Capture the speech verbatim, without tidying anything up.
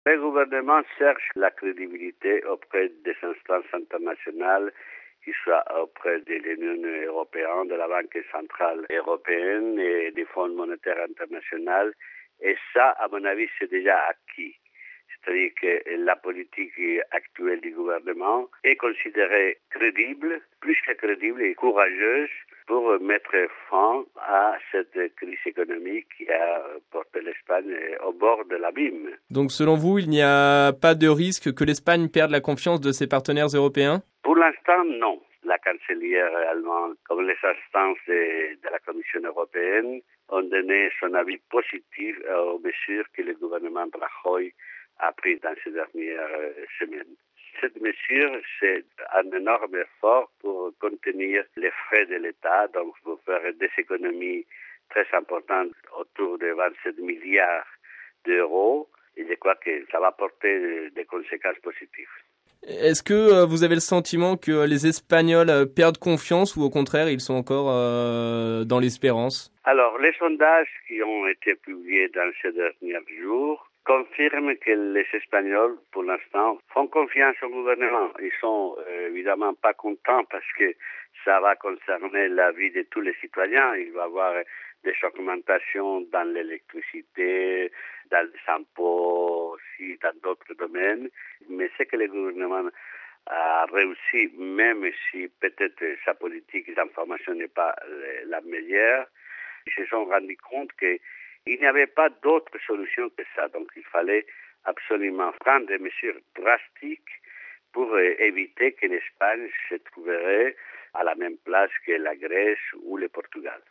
Le gouvernement cherche la crédibilité auprès des instances internationales, qu'il soit auprès de l'Union européenne, de la Banque centrale européenne et du Fonds monétaire international. Et ça, à mon avis, c'est déjà acquis. C'est-à-dire que la politique actuelle du gouvernement est considérée crédible, plus que crédible et courageuse pour mettre fin à cette crise économique qui a porté l'Espagne au bord de l'abîme. Donc selon vous, il n'y a pas de risque que l'Espagne perde la confiance de ses partenaires européens ? Pour l'instant, non. La chancelière allemande, comme les instances de, de la Commission européenne, ont donné son avis positif aux mesures que le gouvernement Rajoy a prises dans ces dernières semaines. Cette mesure, c'est un énorme effort pour contenir les frais de l'État, donc pour faire des économies très importantes, autour de vingt-sept milliards d'euros, et je crois que ça va porter des conséquences positives. Est-ce que vous avez le sentiment que les Espagnols perdent confiance ou au contraire, ils sont encore euh, dans l'espérance ? Alors, les sondages qui ont été publiés dans ces derniers jours confirment que les Espagnols, pour l'instant, font confiance au gouvernement. Ils sont euh, évidemment pas contents parce que ça va concerner la vie de tous les citoyens. Il va y avoir des augmentations dans l'électricité, dans les impôts, aussi dans d'autres domaines. Mais c'est que le gouvernement a réussi, même si peut-être sa politique d'information n'est pas la meilleure, ils se sont rendus compte qu'il n'y avait pas d'autre solution que ça. Donc il fallait absolument prendre des mesures drastiques pour éviter que l'Espagne se trouverait à la même place que la Grèce ou le Portugal.